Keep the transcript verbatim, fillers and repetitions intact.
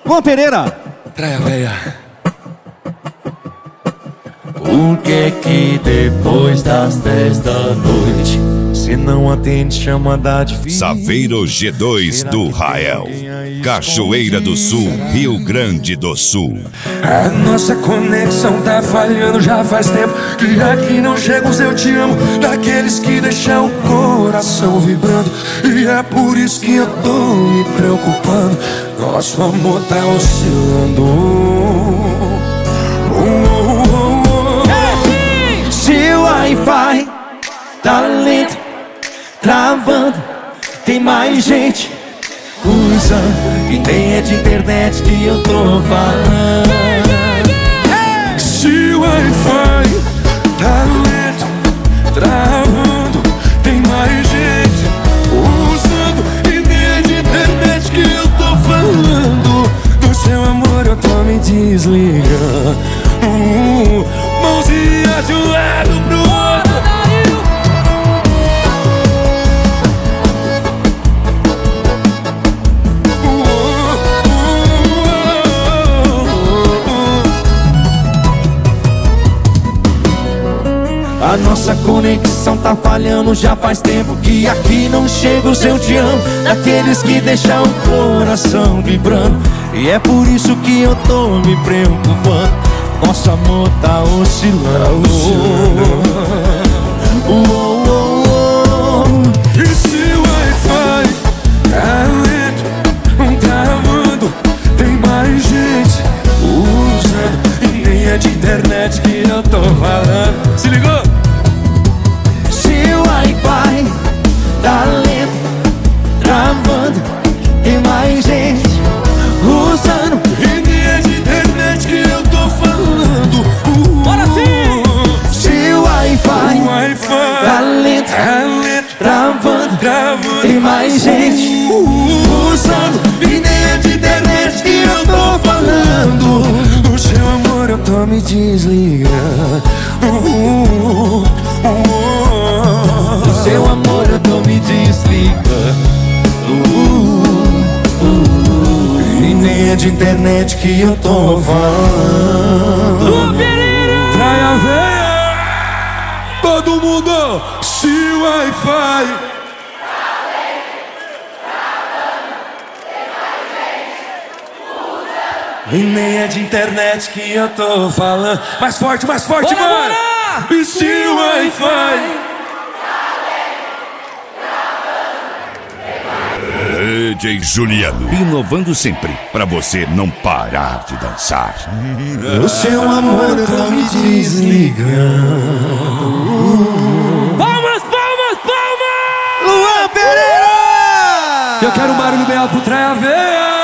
Luan Pereira. Traia veia. Por que que depois das dez da noite cê não atende chamada de vídeo? Saveiro G dois do Rael, Cachoeira do Sul, Rio Grande do Sul. A nossa conexão tá falhando já faz tempo, que aqui não chega os eu te amo, daqueles que deixam o coração vibrando. E é por isso que eu tô me preocupando, nosso amor tá oscilando. Oh, oh, oh, oh. Se o Wi-Fi tá lento, travando, tem mais gente usando, e nem é de internet que eu tô falando. Se o Wi-Fi tá lento, travando, tem mais gente usando, e nem é de internet que eu tô falando. Do seu amor eu tô me desligando, uh, mãozinha de um lado pro outro. A nossa conexão tá falhando já faz tempo, que aqui não chega o seu te amo, daqueles que deixam o coração vibrando. E é por isso que eu tô me preocupando, nosso amor tá oscilando. Oh, oh, oh, oh. E se o Wi-Fi tá lento, travando, tem mais gente usando, e nem é de internet que eu tô falando. Se ligou? Wi-Fi tá lento, travando, tem mais gente usando, e nem é de internet que eu tô falando. uh, Bora sim! Se o Wi-Fi, wi tá lento, tá lento, travando, travando, tem mais gente usando, e nem é de internet que eu tô falando. Do seu amor eu tô me desligando, uh, uh, uh, do seu amor eu tô me desligando, uh, uh, e nem é de internet que eu tô falando. Luan Pereira! Traia veia! Todo mundo! Se o Wi-Fi e nem é de internet que eu tô falando. Mais forte, mais forte, bora, mano! Bora! E se o Wi-Fi D J Juliano, inovando sempre, pra você não parar de dançar. O seu amor eu tô me desligando. Palmas, palmas, palmas! Luan Pereira! Eu quero um barulho bem alto pro Traia veia.